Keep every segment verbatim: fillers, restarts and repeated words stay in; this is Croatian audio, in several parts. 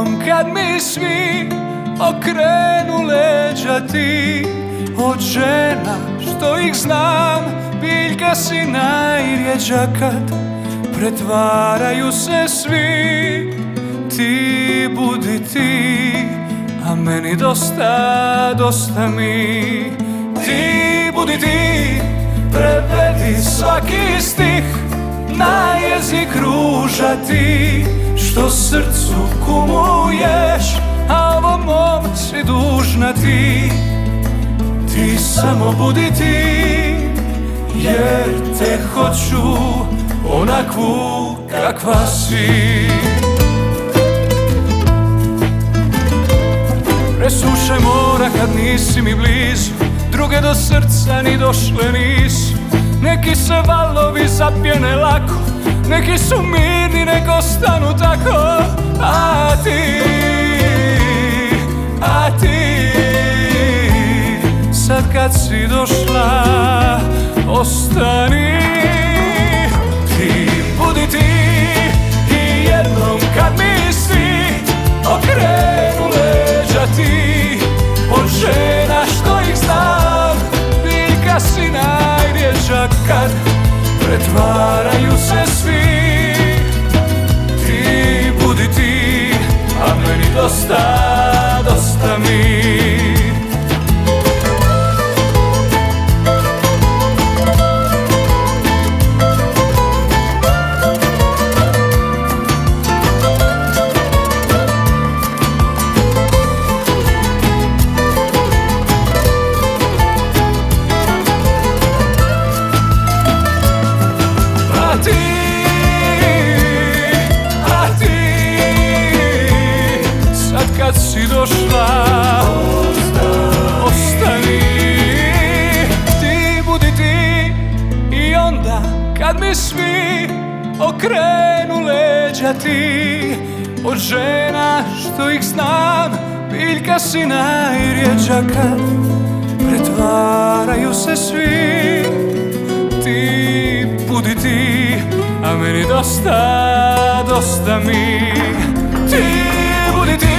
jednom kad mi svi okrenu leđa ti, od žena što ih znam, biljka si najrjeđa kad pretvaraju se svi. Ti budi ti, a meni dosta, dosta mi. Ti budi ti, prevedi svaki stih, na jezik ruža ti, što srcu kumuješ, a ovom mom si dužna ti. Ti samo budi ti, jer te hoću onakvu kakva si. Presuše mora kad nisi mi blizu, druge do srca ni došle nisu. Neki se valovi zapjene lako, neki su mirni, nek ostanu tako. A ti, a ti, sad kad si došla, ostani. Ti budi ti, i jednom kad mi svi okrenu leđa ti, od žena što ih znam, biljka si najrjeđa kad pretvaraju se svi. Ti budi ti, a meni dosta, dosta mi. A ti, a ti, sad kad si došla, ostani. Ti budi ti, i onda kad mi svi okrenu leđa ti, od žena što ih znam, biljka si najrjeđa kad pretvaraju se svi. Ti budi ti, a meni dosta, dosta mi. Ti budi ti,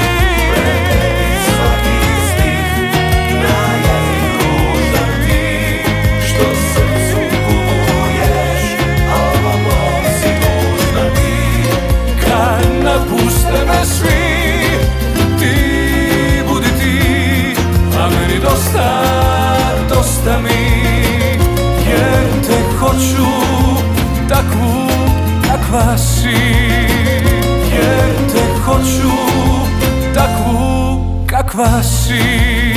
svaki stih, na jezik ruža ti, što srcu kumuješ, a ovom mom si dužna ti. Kad napuste me svi, ti budi ti, a meni dosta, dosta mi. Jer te hoću takvu kakva si, jer te hoću takvu kakva si.